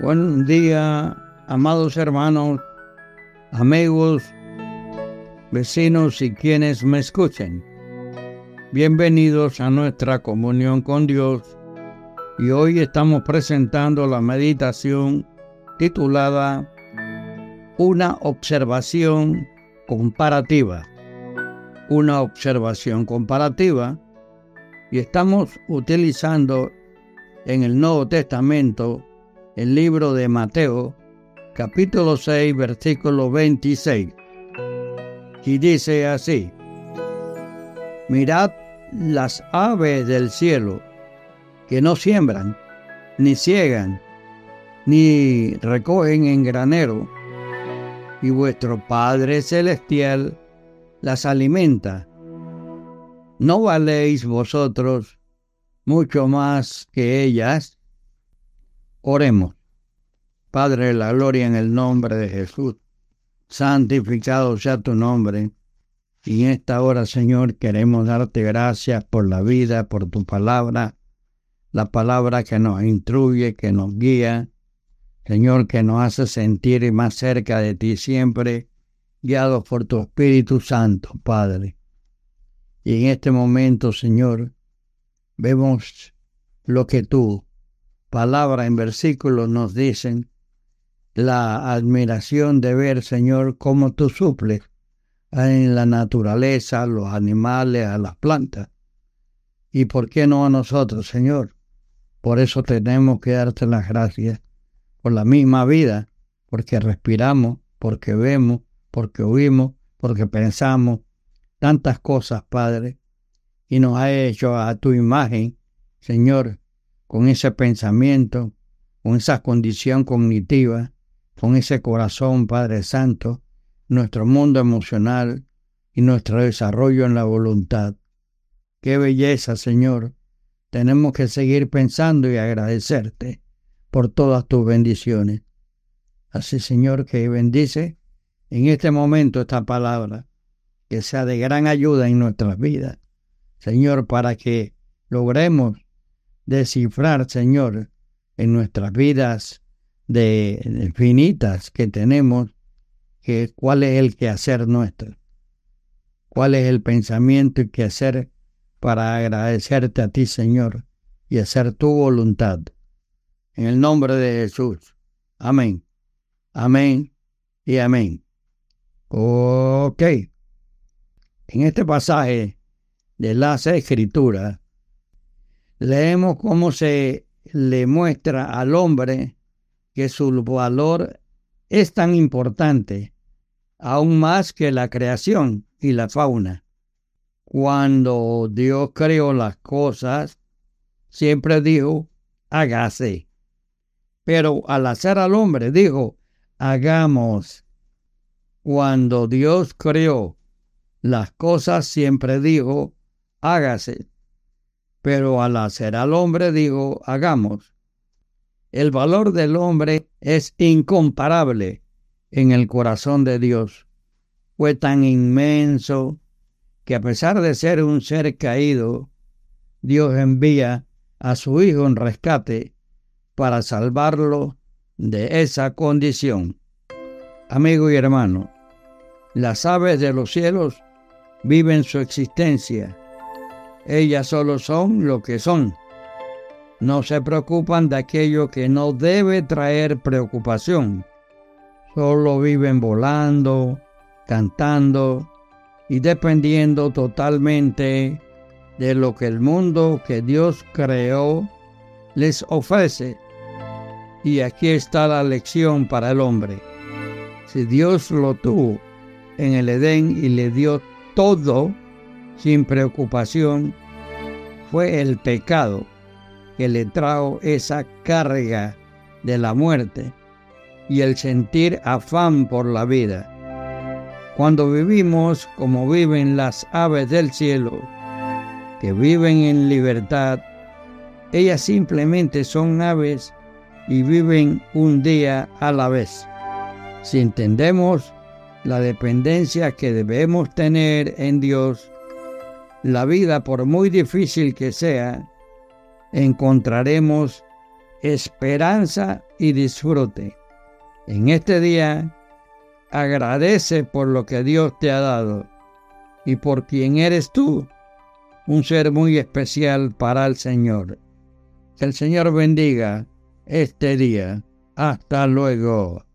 Buen día, amados hermanos, amigos, vecinos y quienes me escuchen. Bienvenidos a nuestra comunión con Dios y hoy estamos presentando la meditación titulada Una observación comparativa. Una observación comparativa, y estamos utilizando en el Nuevo Testamento el libro de Mateo, capítulo 6, versículo 26. Y dice así: mirad las aves del cielo, que no siembran, ni siegan, ni recogen en granero, y vuestro Padre Celestial las alimenta. ¿No valéis vosotros mucho más que ellas? Oremos. Padre de la gloria, en el nombre de Jesús, santificado sea tu nombre. Y en esta hora, Señor, queremos darte gracias por la vida, por tu palabra, la palabra que nos instruye, que nos guía, Señor, que nos hace sentir más cerca de ti siempre, guiados por tu Espíritu Santo, Padre. Y en este momento, Señor, vemos lo que tu palabra en versículos nos dicen, la admiración de ver, Señor, cómo tú suples en la naturaleza, a los animales, a las plantas. ¿Y por qué no a nosotros, Señor? Por eso tenemos que darte las gracias por la misma vida, porque respiramos, porque vemos, porque oímos, porque pensamos, tantas cosas, Padre, y nos ha hecho a tu imagen, Señor, con ese pensamiento, con esa condición cognitiva, con ese corazón, Padre Santo, nuestro mundo emocional y nuestro desarrollo en la voluntad. ¡Qué belleza, Señor! Tenemos que seguir pensando y agradecerte por todas tus bendiciones. Así, Señor, que bendice en este momento esta palabra, que sea de gran ayuda en nuestras vidas, Señor, para que logremos descifrar, Señor, en nuestras vidas de finitas que tenemos, que cuál es el quehacer nuestro, cuál es el pensamiento y quehacer para agradecerte a ti, Señor, y hacer tu voluntad. En el nombre de Jesús. Amén. Amén y amén. Ok. En este pasaje de las Escrituras, leemos cómo se le muestra al hombre que su valor es tan importante, aún más que la creación y la fauna. Cuando Dios creó las cosas, siempre dijo, hágase. Pero al hacer al hombre, dijo, hagamos. Cuando Dios creó las cosas, siempre dijo, hágase. Pero al hacer al hombre, dijo, hagamos. El valor del hombre es incomparable en el corazón de Dios. Fue tan inmenso que a pesar de ser un ser caído, Dios envía a su Hijo en rescate para salvarlo de esa condición. Amigo y hermano, las aves de los cielos viven su existencia. Ellas solo son lo que son. No se preocupan de aquello que no debe traer preocupación. Solo viven volando, cantando y dependiendo totalmente de lo que el mundo que Dios creó les ofrece. Y aquí está la lección para el hombre. Si Dios lo tuvo en el Edén y le dio todo sin preocupación, fue el pecado que le trajo esa carga de la muerte y el sentir afán por la vida. Cuando vivimos como viven las aves del cielo, que viven en libertad, ellas simplemente son aves y viven un día a la vez. Si entendemos la dependencia que debemos tener en Dios, la vida, por muy difícil que sea, encontraremos esperanza y disfrute. En este día, agradece por lo que Dios te ha dado y por quien eres tú, un ser muy especial para el Señor. Que el Señor bendiga este día. Hasta luego.